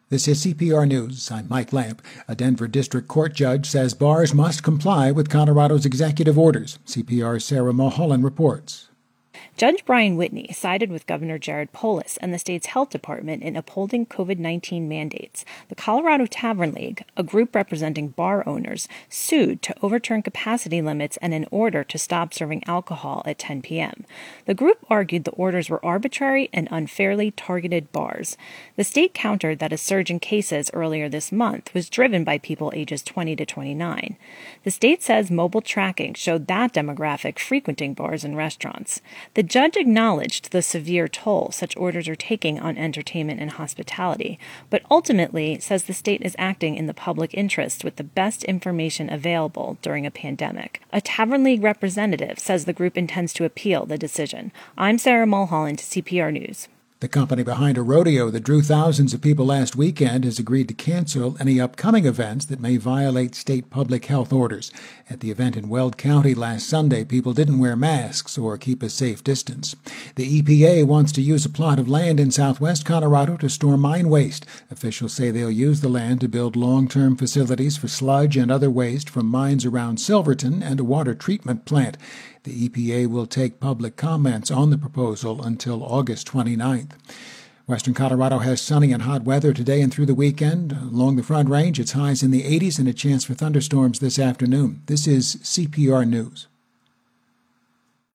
This is CPR News. I'm Mike Lamp. A Denver District Court judge says bars must comply with Colorado's executive orders. CPR's Sarah Mulholland reports. Judge Brian Whitney sided with Governor Jared Polis and the state's health department in upholding COVID-19 mandates. The Colorado Tavern League, a group representing bar owners, sued to overturn capacity limits and an order to stop serving alcohol at 10 p.m. The group argued the orders were arbitrary and unfairly targeted bars. The state countered that a surge in cases earlier this month was driven by people ages 20 to 29. The state says mobile tracking showed that demographic frequenting bars and restaurants. The judge acknowledged the severe toll such orders are taking on entertainment and hospitality, but ultimately says the state is acting in the public interest with the best information available during a pandemic. A Tavern League representative says the group intends to appeal the decision. I'm Sarah Mulholland, CPR News. The company behind a rodeo that drew thousands of people last weekend has agreed to cancel any upcoming events that may violate state public health orders. At the event in Weld County last Sunday, people didn't wear masks or keep a safe distance. The EPA wants to use a plot of land in southwest Colorado to store mine waste. Officials say they'll use the land to build long-term facilities for sludge and other waste from mines around Silverton and a water treatment plant. The EPA will take public comments on the proposal until August 29th. Western Colorado has sunny and hot weather today and through the weekend. Along the Front Range, it's highs in the 80s and a chance for thunderstorms this afternoon. This is CPR News.